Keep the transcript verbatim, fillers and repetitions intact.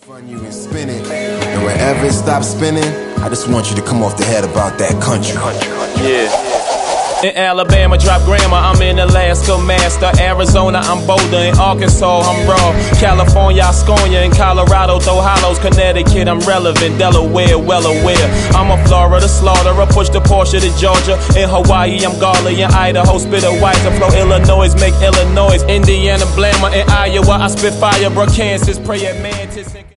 Fun you and spin it, and wherever it stops spinning, I just want you to come off the head about that country. Yeah. In Alabama, drop grammar, I'm in Alaska, master. Arizona, I'm Boulder. In Arkansas, I'm raw. California, I scorn ya. In Colorado, throw hollows. Connecticut, I'm relevant. Delaware, well aware. I'm a Florida slaughterer, push the Porsche to Georgia. In Hawaii, I'm Garley. In Idaho, spit a white and flow. Illinois, make Illinois. Indiana, Blammer. In Iowa, I spit fire, bro. Kansas, pray at Mantis.